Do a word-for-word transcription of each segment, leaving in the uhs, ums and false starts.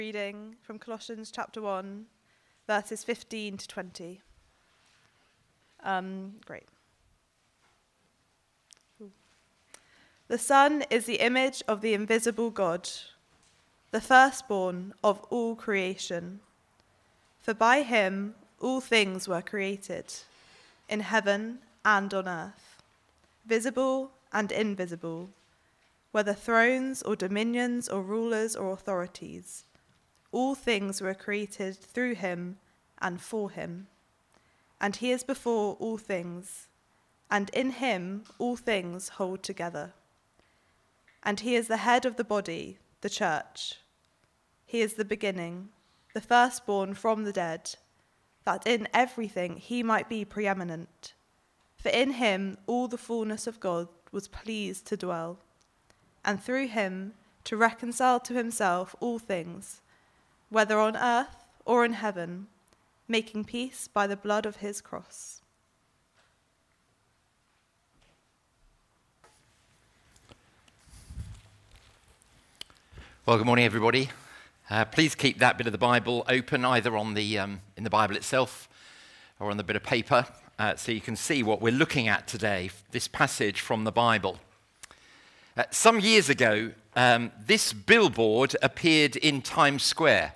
Reading from Colossians chapter one, verses fifteen to twenty. Um, great. The Son is the image of the invisible God, the firstborn of all creation. For by him all things were created, in heaven and on earth, visible and invisible, whether thrones or dominions or rulers or authorities. All things were created through him and for him. And he is before all things, and in him all things hold together. And he is the head of the body, the church. He is the beginning, the firstborn from the dead, that in everything he might be preeminent. For in him all the fullness of God was pleased to dwell, and through him to reconcile to himself all things, whether on earth or in heaven, making peace by the blood of his cross. Well, good morning, everybody. Uh, please keep that bit of the Bible open, either on the um, in the Bible itself or on the bit of paper, uh, so you can see what we're looking at today, this passage from the Bible. Uh, some years ago, um, this billboard appeared in Times Square.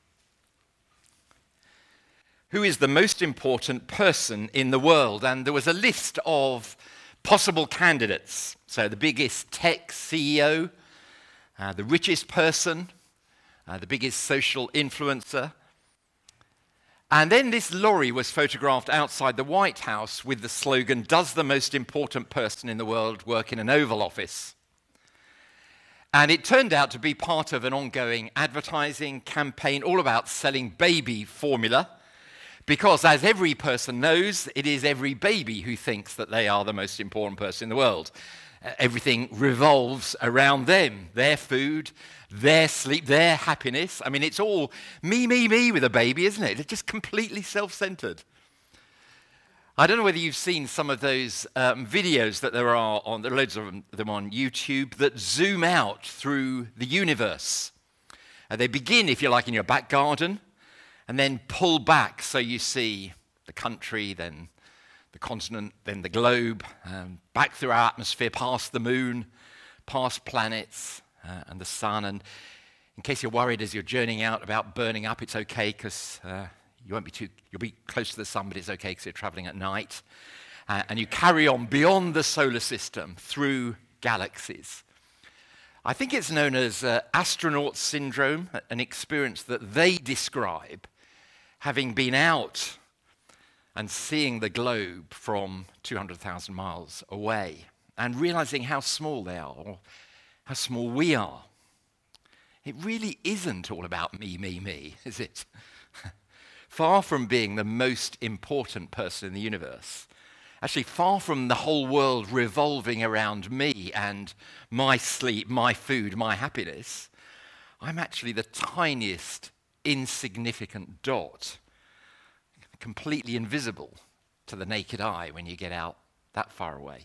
Who is the most important person in the world? And there was a list of possible candidates. So the biggest tech C E O, uh, the richest person, uh, the biggest social influencer. And then this lorry was photographed outside the White House with the slogan, "Does the most important person in the world work in an Oval Office?" And it turned out to be part of an ongoing advertising campaign all about selling baby formula. Because, as every person knows, it is every baby who thinks that they are the most important person in the world. Uh, everything revolves around them, their food, their sleep, their happiness. I mean, it's all me, me, me with a baby, isn't it? It's just completely self-centered. I don't know whether you've seen some of those um, videos that there are on, there are loads of them on YouTube that zoom out through the universe. Uh, they begin, if you like, in your back garden, and then pull back so you see the country, then the continent, then the globe, um, back through our atmosphere, past the moon, past planets uh, and the sun. And in case you're worried as you're journeying out about burning up, it's okay because uh, you won't be too, you'll be close to the sun, but it's okay because you're traveling at night. Uh, and you carry on beyond the solar system through galaxies. I think it's known as uh, astronaut syndrome, an experience that they describe, having been out and seeing the globe from two hundred thousand miles away and realizing how small they are, or how small we are. It really isn't all about me, me, me, is it? Far from being the most important person in the universe. Actually, far from the whole world revolving around me and my sleep, my food, my happiness, I'm actually the tiniest insignificant dot, completely invisible to the naked eye when you get out that far away.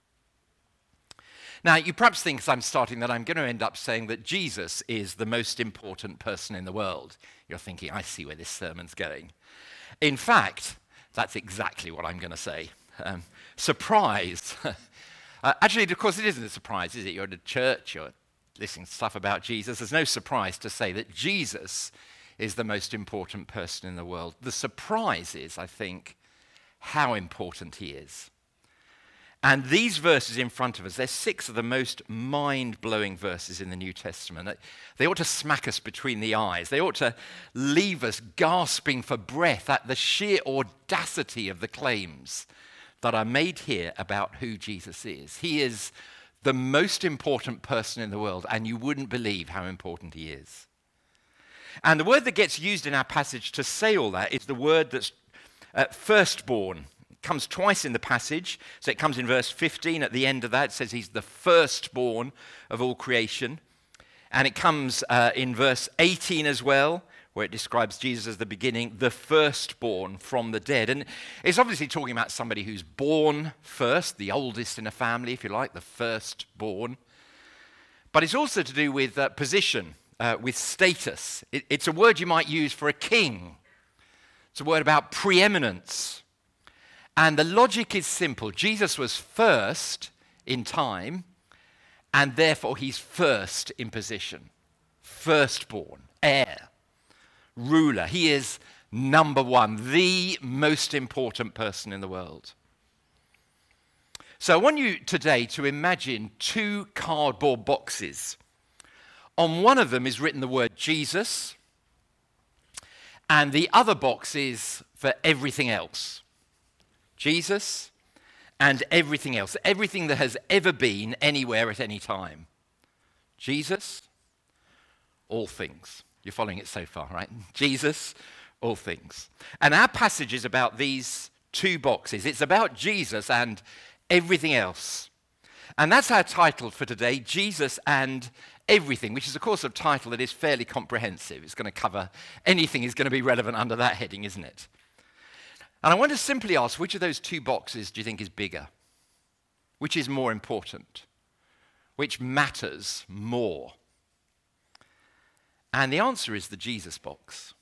Now, you perhaps think as I'm starting that I'm going to end up saying that Jesus is the most important person in the world. You're thinking, I see where this sermon's going. In fact, that's exactly what I'm going to say. Um, surprise. uh, actually, of course, it isn't a surprise, is it? You're at a church, you're listening to stuff about Jesus. There's no surprise to say that Jesus is the most important person in the world. The surprise is, I think, how important he is. And these verses in front of us, they're six of the most mind-blowing verses in the New Testament. They ought to smack us between the eyes. They ought to leave us gasping for breath at the sheer audacity of the claims that are made here about who Jesus is. He is the most important person in the world, and you wouldn't believe how important he is. And the word that gets used in our passage to say all that is the word that's uh, firstborn. It comes twice in the passage. So it comes in verse fifteen at the end of that. It says he's the firstborn of all creation. And it comes uh, in verse eighteen as well, where it describes Jesus as the beginning, the firstborn from the dead. And it's obviously talking about somebody who's born first, the oldest in a family, if you like, the firstborn. But it's also to do with uh, position. uh, with status. It, it's a word you might use for a king. It's a word about preeminence. And the logic is simple. Jesus was first in time, and therefore he's first in position. Firstborn, heir, ruler. He is number one, the most important person in the world. So I want you today to imagine two cardboard boxes. On one of them is written the word Jesus, and the other box is for everything else. Jesus and everything else, everything that has ever been anywhere at any time. Jesus, all things. You're following it so far, right? Jesus, all things. And our passage is about these two boxes. It's about Jesus and everything else. And that's our title for today, Jesus and Everything, which is, of course, a title that is fairly comprehensive. It's going to cover anything is going to be relevant under that heading, isn't it? And I want to simply ask, which of those two boxes do you think is bigger? Which is more important? Which matters more? And the answer is the Jesus box.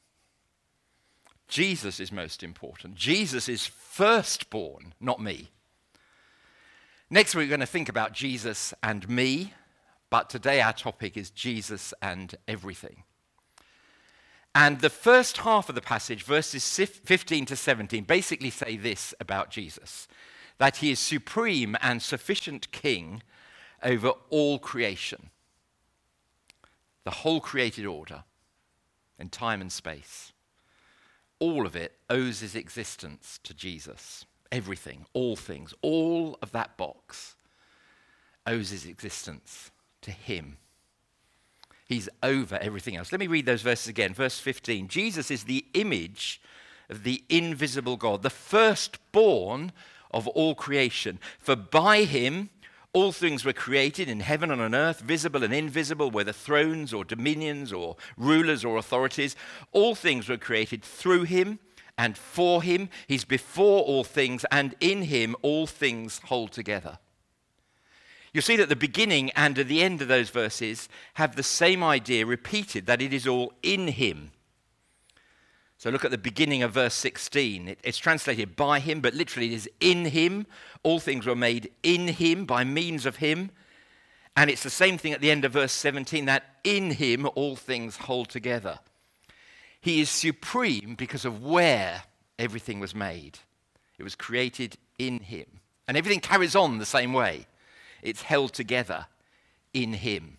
Jesus is most important. Jesus is firstborn, not me. Next week we're going to think about Jesus and me, but today our topic is Jesus and everything. And the first half of the passage, verses fifteen to seventeen, basically say this about Jesus, that he is supreme and sufficient king over all creation, the whole created order in time and space. All of it owes its existence to Jesus. Everything, all things, all of that box owes its existence to him. He's over everything else. Let me read those verses again. Verse fifteen. Jesus is the image of the invisible God, the firstborn of all creation. For by him all things were created in heaven and on earth, visible and invisible, whether thrones or dominions or rulers or authorities. All things were created through him and for him. He's before all things, and in him all things hold together. You'll see that the beginning and at the end of those verses have the same idea repeated, that it is all in him. So look at the beginning of verse sixteen. It, it's translated by him, but literally it is in him. All things were made in him, by means of him. And it's the same thing at the end of verse seventeen, that in him all things hold together. He is supreme because of where everything was made. It was created in him. And everything carries on the same way. It's held together in him.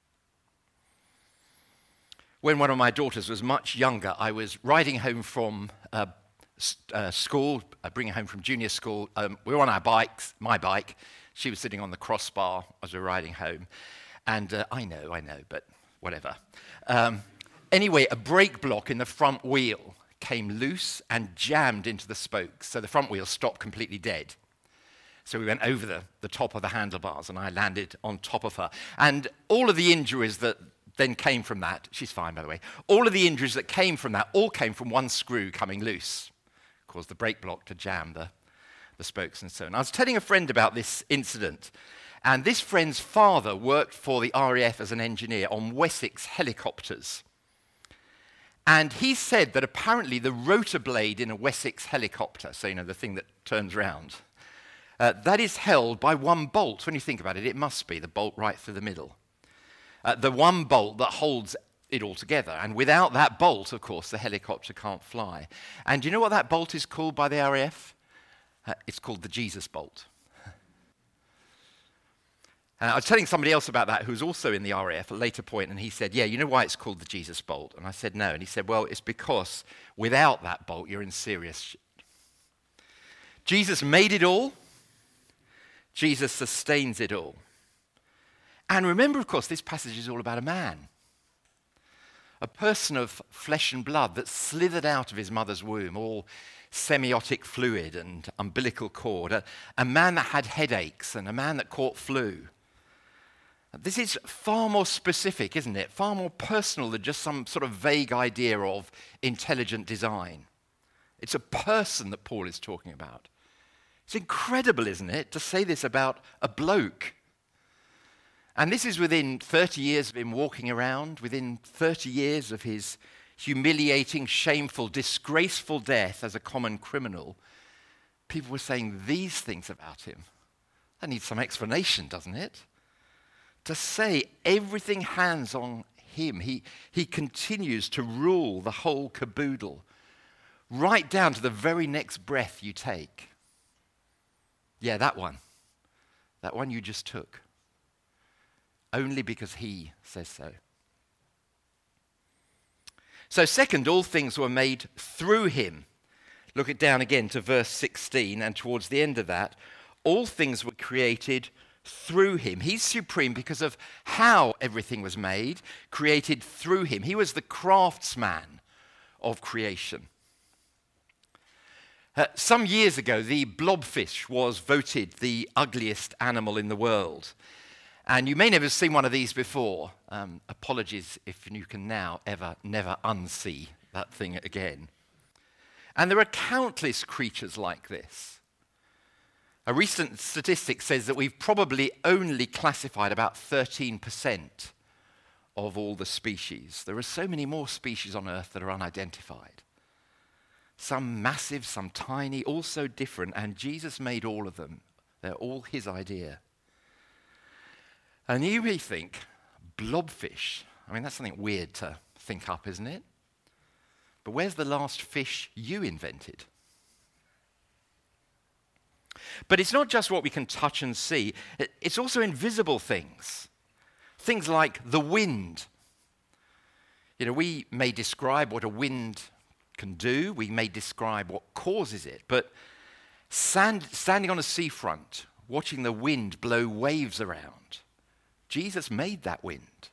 When one of my daughters was much younger, I was riding home from uh, uh, school, uh, bringing home from junior school. Um, we were on our bikes, my bike. She was sitting on the crossbar as we were riding home. And uh, I know, I know, but whatever. Um, anyway, a brake block in the front wheel came loose and jammed into the spokes. So the front wheel stopped completely dead. So we went over the, the top of the handlebars, and I landed on top of her. And all of the injuries that then came from that, she's fine, by the way, all of the injuries that came from that all came from one screw coming loose. Caused the brake block to jam the, the spokes and so on. I was telling a friend about this incident, and this friend's father worked for the R A F as an engineer on Wessex helicopters. And he said that apparently the rotor blade in a Wessex helicopter, so you know, the thing that turns round, Uh, that is held by one bolt. When you think about it, it must be the bolt right through the middle. Uh, the one bolt that holds it all together. And without that bolt, of course, the helicopter can't fly. And do you know what that bolt is called by the R A F? Uh, it's called the Jesus bolt. Uh, I was telling somebody else about that who was also in the R A F at a later point, and he said, yeah, you know why it's called the Jesus bolt? And I said, no. And he said, well, it's because without that bolt, you're in serious shit. Jesus made it all. Jesus sustains it all. And remember, of course, this passage is all about a man. A person of flesh and blood that slithered out of his mother's womb, all semiotic fluid and umbilical cord. A, a man that had headaches and a man that caught flu. This is far more specific, isn't it? Far more personal than just some sort of vague idea of intelligent design. It's a person that Paul is talking about. It's incredible, isn't it, to say this about a bloke. And this is within thirty years of him walking around, within thirty years of his humiliating, shameful, disgraceful death as a common criminal. People were saying these things about him. That needs some explanation, doesn't it? To say everything hands on him. He, he continues to rule the whole caboodle, right down to the very next breath you take. Yeah, that one. That one you just took. Only because he says so. So second, all things were made through him. Look it down again to verse sixteen, and towards the end of that, all things were created through him. He's supreme because of how everything was made, created through him. He was the craftsman of creation. Uh, some years ago, the blobfish was voted the ugliest animal in the world. And you may never have seen one of these before. Um, apologies if you can now ever, never unsee that thing again. And there are countless creatures like this. A recent statistic says that we've probably only classified about thirteen percent of all the species. There are so many more species on Earth that are unidentified. Some massive, some tiny, all so different, and Jesus made all of them. They're all his idea. And you may think, blobfish, I mean, that's something weird to think up, isn't it? But where's the last fish you invented? But it's not just what we can touch and see. It's also invisible things. Things like the wind. You know, we may describe what a wind can do. We may describe what causes it. But stand, standing on a seafront, watching the wind blow waves around, Jesus made that wind.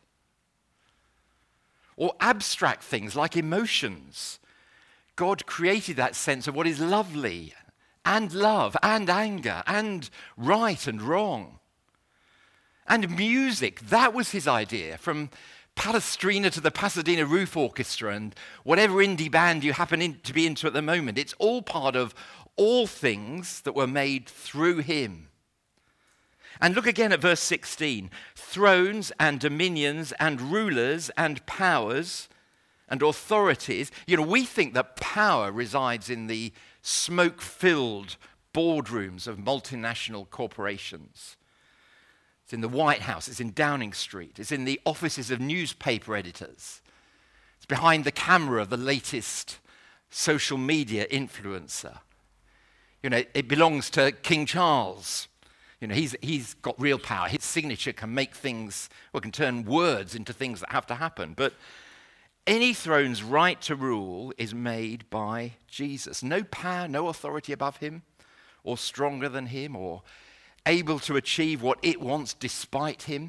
Or abstract things like emotions. God created that sense of what is lovely and love and anger and right and wrong. And music, that was his idea, from Palestrina to the Pasadena Roof Orchestra and whatever indie band you happen in, to be into at the moment. It's all part of all things that were made through him. And look again at verse sixteen. Thrones and dominions and rulers and powers and authorities. You know, we think that power resides in the smoke-filled boardrooms of multinational corporations. It's in the White House, it's in Downing Street, it's in the offices of newspaper editors. It's behind the camera of the latest social media influencer. You know, it belongs to King Charles. You know, he's, he's got real power. His signature can make things, well, can turn words into things that have to happen. But any throne's right to rule is made by Jesus. No power, no authority above him, or stronger than him, or able to achieve what it wants despite him.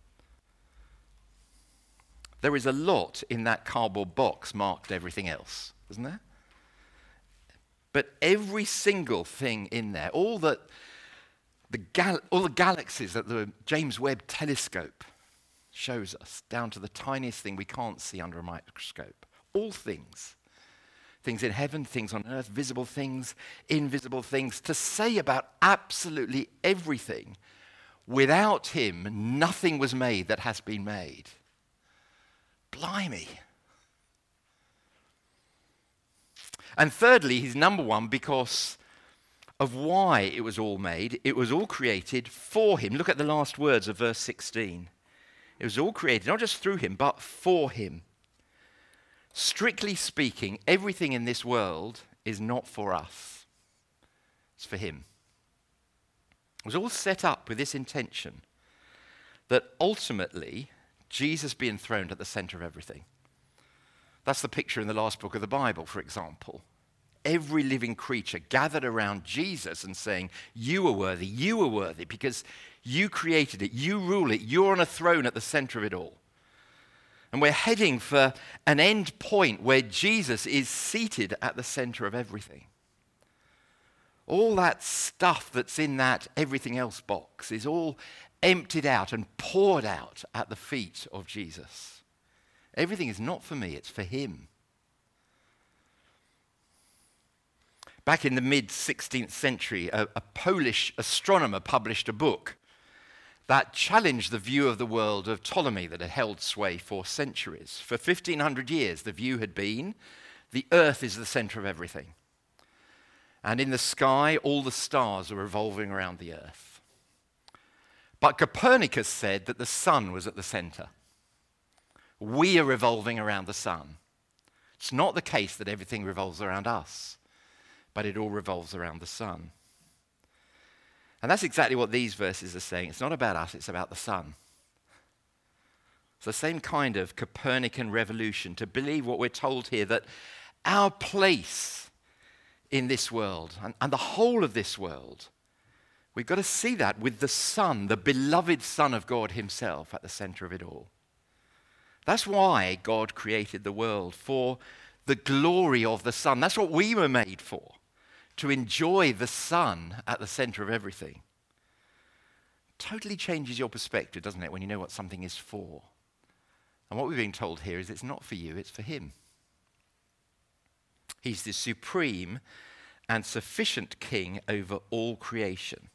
There is a lot in that cardboard box marked everything else, isn't there? But every single thing in there, all that The gal- all the galaxies that the James Webb telescope shows us, down to the tiniest thing we can't see under a microscope. All things. Things in heaven, things on earth, visible things, invisible things. To say about absolutely everything, without him, nothing was made that has been made. Blimey. And thirdly, he's number one because of why it was all made. It was all created for him. Look at the last words of verse sixteen. It was all created, not just through him, but for him. Strictly speaking, everything in this world is not for us. It's for him. It was all set up with this intention that ultimately Jesus be enthroned at the center of everything. That's the picture in the last book of the Bible, for example. Every living creature gathered around Jesus and saying, you are worthy, you are worthy, because you created it, you rule it, you're on a throne at the center of it all. And we're heading for an end point where Jesus is seated at the center of everything. All that stuff that's in that everything else box is all emptied out and poured out at the feet of Jesus. Everything is not for me, it's for him. Back in the mid-sixteenth century, a, a Polish astronomer published a book that challenged the view of the world of Ptolemy that had held sway for centuries. For fifteen hundred years, the view had been the earth is the center of everything. And in the sky, all the stars are revolving around the earth. But Copernicus said that the sun was at the center. We are revolving around the sun. It's not the case that everything revolves around us, but it all revolves around the sun. And that's exactly what these verses are saying. It's not about us, it's about the sun. It's the same kind of Copernican revolution to believe what we're told here, that our place in this world and, and the whole of this world, we've got to see that with the Son, the beloved Son of God himself at the center of it all. That's why God created the world, for the glory of the Son. That's what we were made for, to enjoy the Son at the center of everything. Totally changes your perspective, doesn't it, when you know what something is for. And what we're being told here is it's not for you, it's for him. He's the supreme and sufficient king over all creation.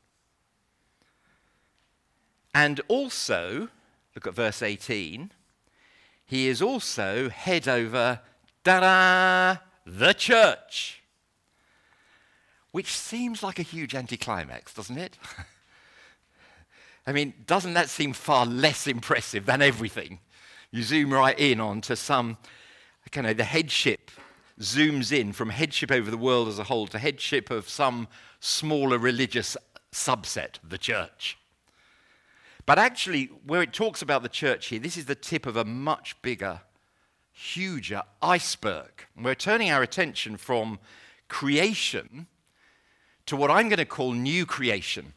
And also, look at verse eighteen, he is also head over, ta-da, the church. Which seems like a huge anticlimax, doesn't it? I mean, doesn't that seem far less impressive than everything? You zoom right in onto some, I know, the headship zooms in from headship over the world as a whole to headship of some smaller religious subset, the church. But actually, where it talks about the church here, this is the tip of a much bigger, huger iceberg. And we're turning our attention from creation to what I'm going to call new creation.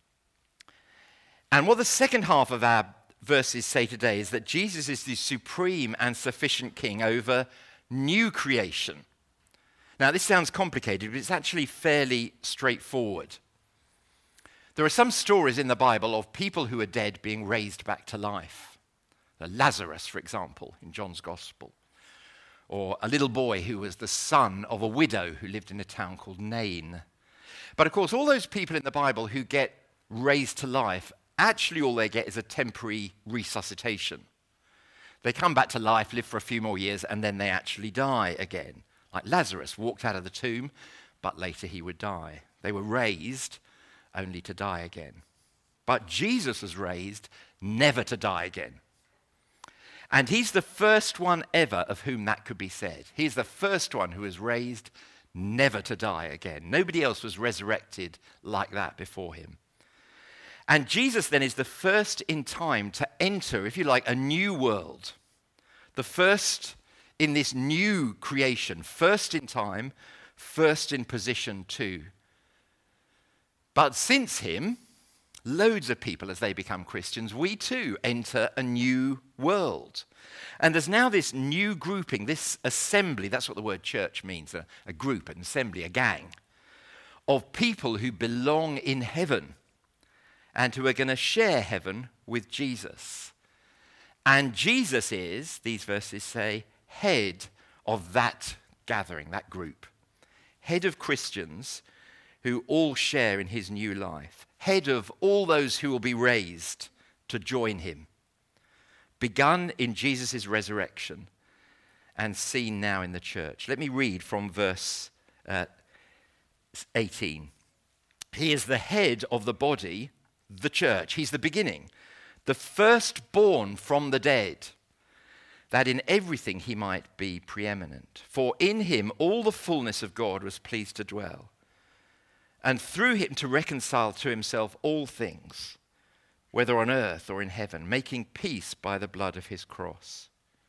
And what the second half of our verses say today is that Jesus is the supreme and sufficient king over new creation. Now, this sounds complicated, but it's actually fairly straightforward. There are some stories in the Bible of people who are dead being raised back to life. Lazarus, for example, in John's Gospel. Or a little boy who was the son of a widow who lived in a town called Nain. But of course, all those people in the Bible who get raised to life, actually all they get is a temporary resuscitation. They come back to life, live for a few more years, and then they actually die again. Like Lazarus walked out of the tomb, but later he would die. They were raised only to die again. But Jesus was raised never to die again. And he's the first one ever of whom that could be said. He's the first one who was raised never to die again. Nobody else was resurrected like that before him. And Jesus then is the first in time to enter, if you like, a new world. The first in this new creation, first in time, first in position too. But since him, loads of people, as they become Christians, we too enter a new world. And there's now this new grouping, this assembly, that's what the word church means, a, a group, an assembly, a gang, of people who belong in heaven and who are going to share heaven with Jesus. And Jesus is, these verses say, head of that gathering, that group. Head of Christians who all share in his new life. Head of all those who will be raised to join him. Begun in Jesus' resurrection and seen now in the church. Let me read from verse uh, eighteen. He is the head of the body, the church. He's the beginning, the firstborn from the dead, that in everything he might be preeminent. For in him all the fullness of God was pleased to dwell, and through him to reconcile to himself all things, whether on earth or in heaven, making peace by the blood of his cross.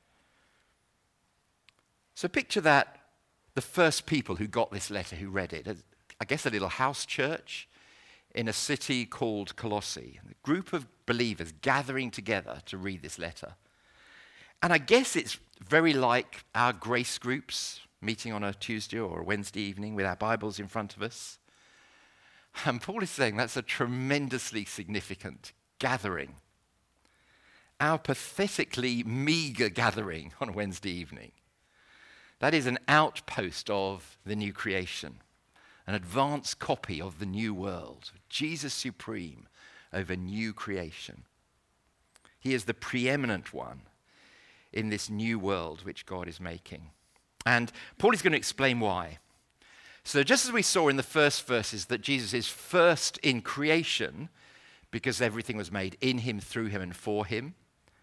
So picture that, the first people who got this letter, who read it, I guess a little house church in a city called Colossae, a group of believers gathering together to read this letter. And I guess it's very like our grace groups meeting on a Tuesday or a Wednesday evening with our Bibles in front of us. And Paul is saying that's a tremendously significant gathering. Our pathetically meager gathering on a Wednesday evening. That is an outpost of the new creation, an advanced copy of the new world. Jesus supreme over new creation. He is the preeminent one in this new world which God is making. And Paul is going to explain why. So just as we saw in the first verses that Jesus is first in creation because everything was made in him, through him, and for him,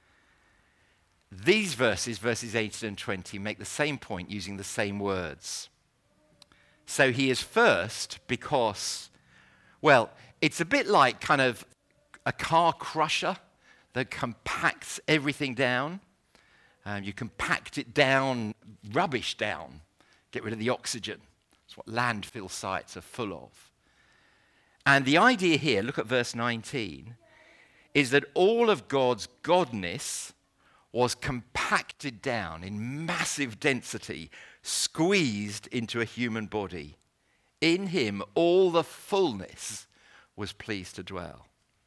these verses, verses eighteen and twenty, make the same point using the same words. So he is first because, well, it's a bit like kind of a car crusher that compacts everything down. Um, you compact it down, rubbish down, get rid of the oxygen. That's what landfill sites are full of. And the idea here, look at verse nineteen, is that all of God's godness was compacted down in massive density, squeezed into a human body. In him, all the fullness was pleased to dwell.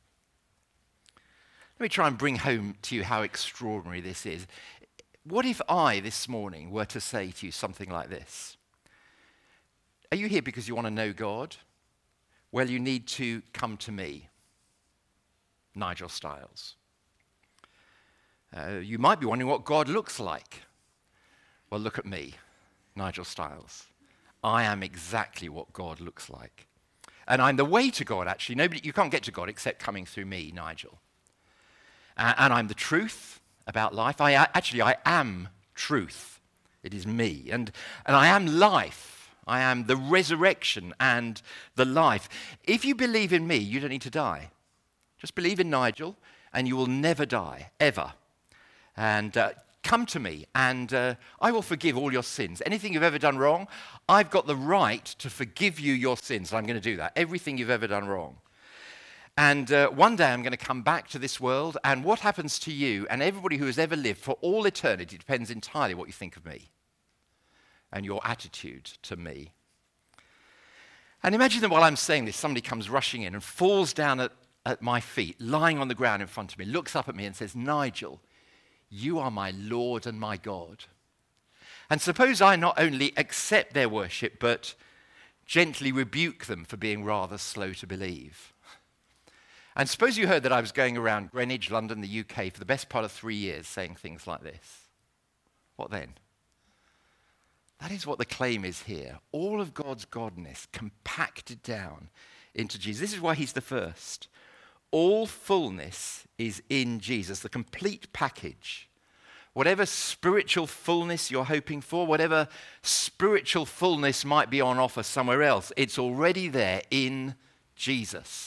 Let me try and bring home to you how extraordinary this is. What if I, this morning, were to say to you something like this? Are you here because you want to know God? Well, you need to come to me, Nigel Stiles. Uh, you might be wondering what God looks like. Well, look at me, Nigel Stiles. I am exactly what God looks like. And I'm the way to God, actually. Nobody, you can't get to God except coming through me, Nigel. Uh, and I'm the truth about life. I actually, I am truth. It is me. And, and I am life. I am the resurrection and the life. If you believe in me, you don't need to die. Just believe in Nigel, and you will never die, ever. And uh, come to me, and uh, I will forgive all your sins. Anything you've ever done wrong, I've got the right to forgive you your sins. And I'm going to do that. Everything you've ever done wrong. And uh, one day I'm going to come back to this world, and what happens to you and everybody who has ever lived for all eternity depends entirely what you think of me and your attitude to me. And imagine that while I'm saying this, somebody comes rushing in and falls down at, at my feet, lying on the ground in front of me, looks up at me and says, Nigel, you are my Lord and my God. And suppose I not only accept their worship, but gently rebuke them for being rather slow to believe. And suppose you heard that I was going around Greenwich, London, the U K for the best part of three years saying things like this. What then? That is what the claim is here. All of God's godness compacted down into Jesus. This is why he's the first. All fullness is in Jesus, the complete package. Whatever spiritual fullness you're hoping for, whatever spiritual fullness might be on offer somewhere else, it's already there in Jesus.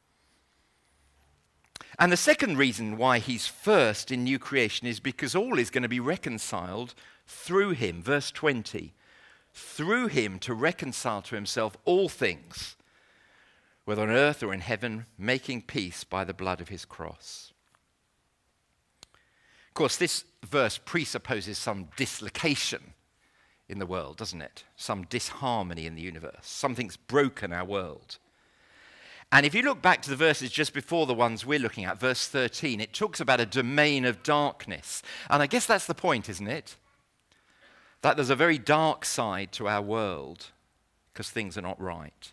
And the second reason why he's first in new creation is because all is going to be reconciled through him. Verse twenty, through him to reconcile to himself all things, whether on earth or in heaven, making peace by the blood of his cross. Of course, this verse presupposes some dislocation in the world, doesn't it? Some disharmony in the universe. Something's broken our world. And if you look back to the verses just before the ones we're looking at, verse thirteen, it talks about a domain of darkness. And I guess that's the point, isn't it? That there's a very dark side to our world because things are not right.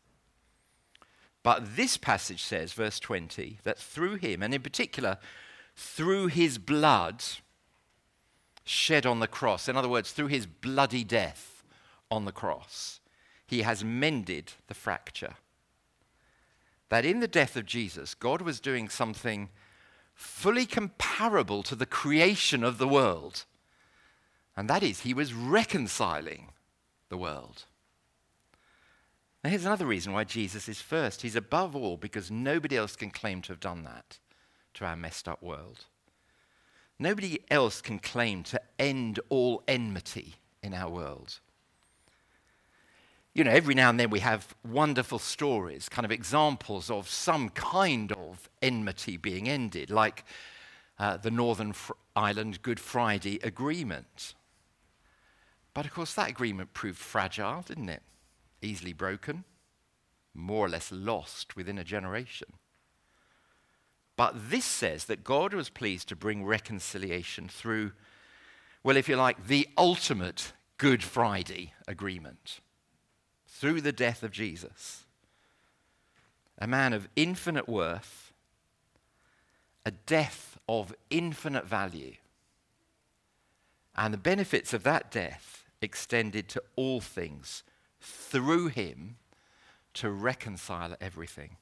But this passage says, verse twenty, that through him, and in particular, through his blood shed on the cross, in other words, through his bloody death on the cross, he has mended the fracture. That in the death of Jesus, God was doing something fully comparable to the creation of the world. And that is, he was reconciling the world. Now here's another reason why Jesus is first. He's above all because nobody else can claim to have done that to our messed up world. Nobody else can claim to end all enmity in our world. You know, every now and then we have wonderful stories, kind of examples of some kind of enmity being ended, like uh, the Northern Fr- Ireland Good Friday Agreement. But of course that agreement proved fragile, didn't it? Easily broken, more or less lost within a generation. But this says that God was pleased to bring reconciliation through, well, if you like, the ultimate Good Friday Agreement. Through the death of Jesus. a man of infinite worth, a death of infinite value, and the benefits of that death extended to all things through him to reconcile everything.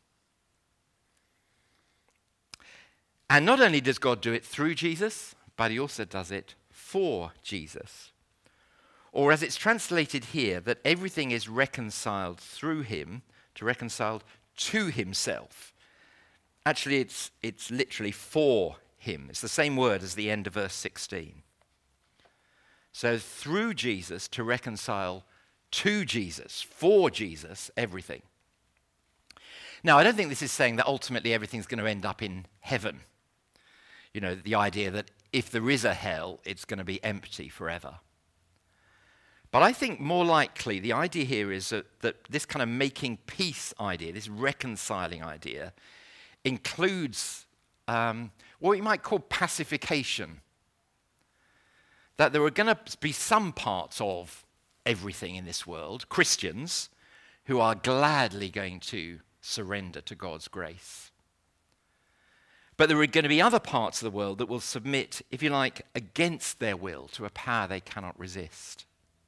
And not only does God do it through Jesus, but he also does it for Jesus. Or as it's translated here, that everything is reconciled through him, to reconcile to himself. Actually, it's, it's literally for him. It's the same word as the end of verse sixteen. So through Jesus to reconcile to Jesus, for Jesus, everything. Now, I don't think this is saying that ultimately everything's going to end up in heaven. You know, the idea that if there is a hell, it's going to be empty forever. But I think more likely the idea here is that, that this kind of making peace idea, this reconciling idea, includes um, what you might call pacification. That there are going to be some parts of everything in this world, Christians, who are gladly going to surrender to God's grace. But there are going to be other parts of the world that will submit, if you like, against their will to a power they cannot resist.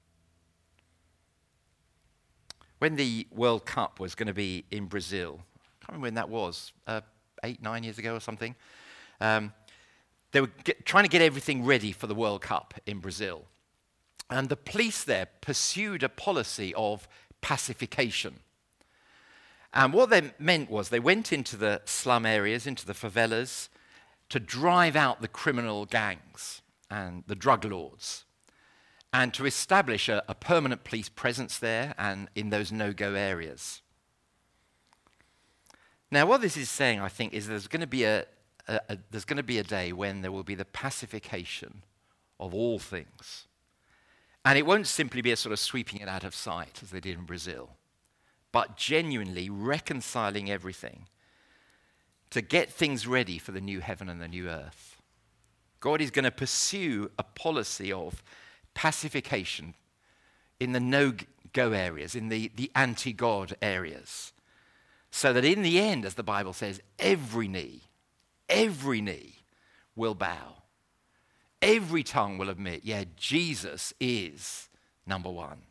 When the World Cup was going to be in Brazil, I can't remember when that was, uh, eight, nine years ago or something, um, they were get, trying to get everything ready for the World Cup in Brazil. And the police there pursued a policy of pacification. And what they meant was they went into the slum areas, into the favelas, to drive out the criminal gangs and the drug lords, and to establish a, a permanent police presence there and in those no-go areas. Now, what this is saying, I think, is there's going to be a, a, a there's going to be a day when there will be the pacification of all things. And it won't simply be a sort of sweeping it out of sight, as they did in Brazil, but genuinely reconciling everything to get things ready for the new heaven and the new earth. God is going to pursue a policy of pacification in the no-go areas, in the, the anti-God areas, so that in the end, as the Bible says, every knee, every knee will bow. Every tongue will admit, yeah, Jesus is number one.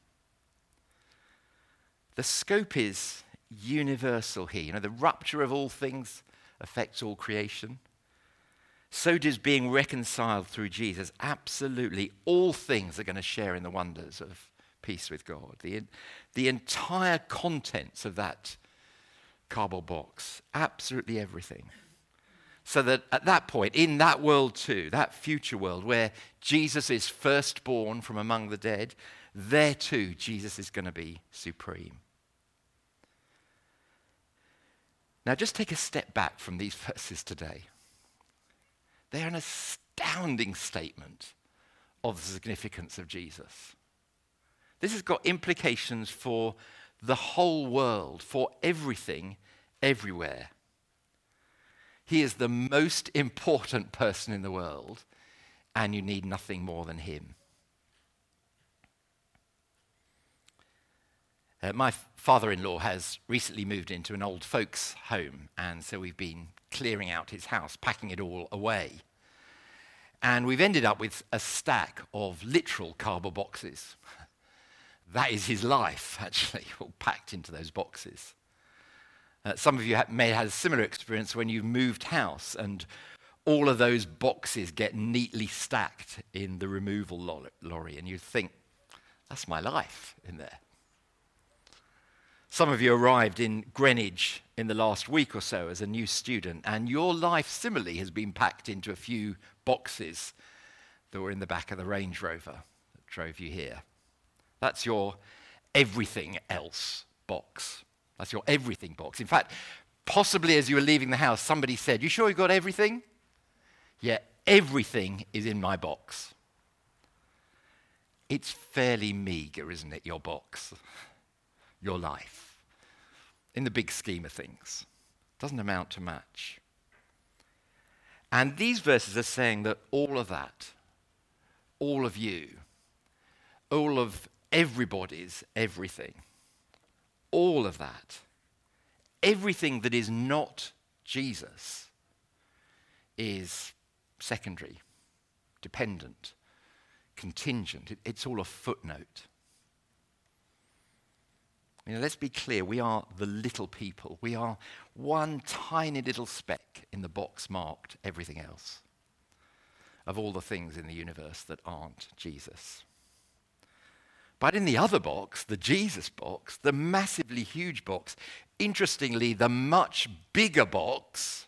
The scope is universal here. You know, the rupture of all things affects all creation. So does being reconciled through Jesus. Absolutely all things are going to share in the wonders of peace with God. The, the entire contents of that cardboard box, absolutely everything. So that at that point, in that world too, that future world where Jesus is firstborn from among the dead, there too, Jesus is going to be supreme. Now, just take a step back from these verses today. They're an astounding statement of the significance of Jesus. This has got implications for the whole world, for everything, everywhere. He is the most important person in the world, and you need nothing more than him. Uh, my f- father-in-law has recently moved into an old folks' home, and so we've been clearing out his house, packing it all away. And we've ended up with a stack of literal cardboard boxes. That is his life, actually, all packed into those boxes. Uh, some of you ha- may have had a similar experience when you've moved house and all of those boxes get neatly stacked in the removal lo- lorry, and you think, that's my life in there. Some of you arrived in Greenwich in the last week or so as a new student, and your life similarly has been packed into a few boxes that were in the back of the Range Rover that drove you here. That's your everything else box. That's your everything box. In fact, possibly as you were leaving the house, somebody said, "You sure you got everything?" Yeah, everything is in my box. It's fairly meager, isn't it, your box? Your life. In the big scheme of things. Doesn't amount to much. And these verses are saying that all of that, all of you, all of everybody's everything, all of that, Everything that is not Jesus is secondary, dependent, contingent. It, it's all a footnote. You know, let's be clear, we are the little people. We are one tiny little speck in the box marked everything else of all the things in the universe that aren't Jesus. But in the other box, the Jesus box, the massively huge box, interestingly, the much bigger box,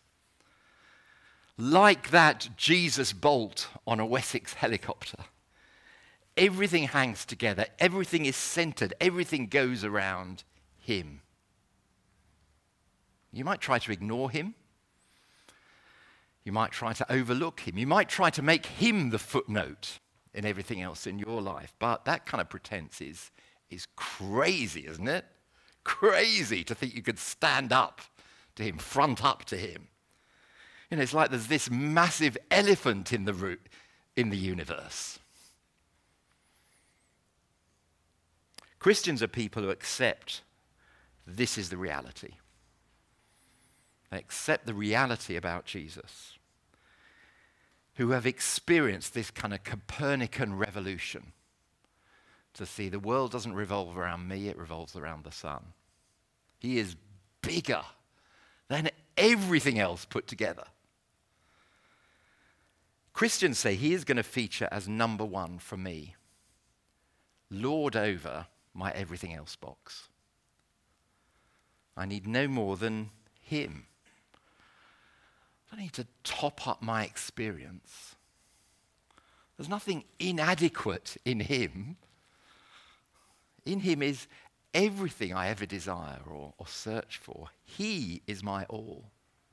like that Jesus bolt on a Wessex helicopter, everything hangs together, everything is centered, everything goes around him. You might try to ignore him. You might try to overlook him. You might try to make him the footnote in everything else in your life. But that kind of pretense is, is crazy, isn't it? Crazy to think you could stand up to him, front up to him. You know, it's like there's this massive elephant in the ro- in the universe. Christians are people who accept this is the reality. They accept the reality about Jesus, who have experienced this kind of Copernican revolution to see the world doesn't revolve around me, it revolves around the sun. He is bigger than everything else put together. Christians say he is going to feature as number one for me, lord over my everything else box. I need no more than him. I need to top up my experience. There's nothing inadequate in him. In him is everything I ever desire or, or search for. He is my all.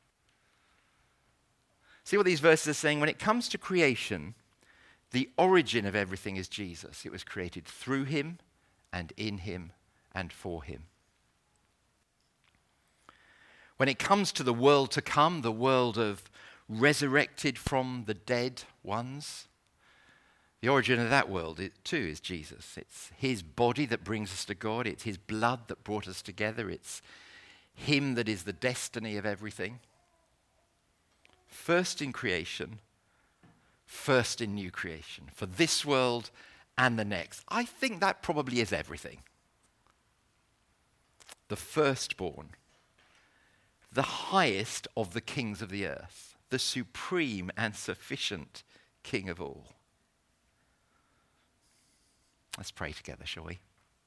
See what these verses are saying? When it comes to creation, the origin of everything is Jesus. It was created through him and in him and for him. When it comes to the world to come, the world of resurrected from the dead ones, the origin of that world it, too is Jesus. It's his body that brings us to God. It's his blood that brought us together. It's him that is the destiny of everything. First in creation, first in new creation, for this world and the next. I think that probably is everything. The firstborn, the highest of the kings of the earth, the supreme and sufficient King of all. Let's pray together, shall we?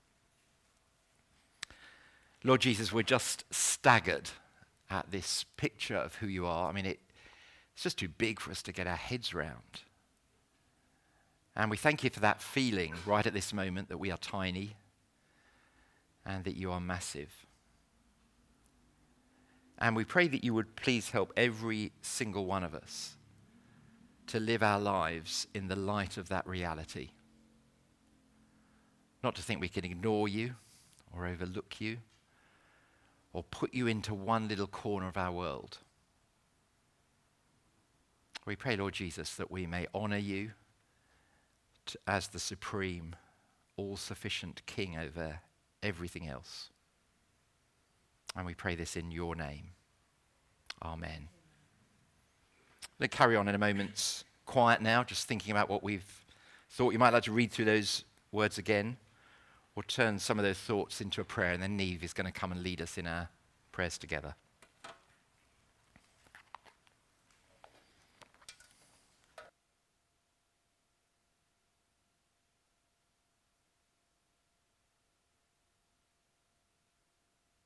Lord Jesus, we're just staggered at this picture of who you are. I mean, it, it's just too big for us to get our heads round. And we thank you for that feeling right at this moment that we are tiny and that you are massive. And we pray that you would please help every single one of us to live our lives in the light of that reality. Not to think we can ignore you or overlook you or put you into one little corner of our world. We pray, Lord Jesus, that we may honor you to, as the supreme, all-sufficient King over everything else. And we pray this in your name. Amen. We'll carry on in a moment, quiet now, just thinking about what we've thought. You might like to read through those words again, or turn some of those thoughts into a prayer, and then Neve is going to come and lead us in our prayers together.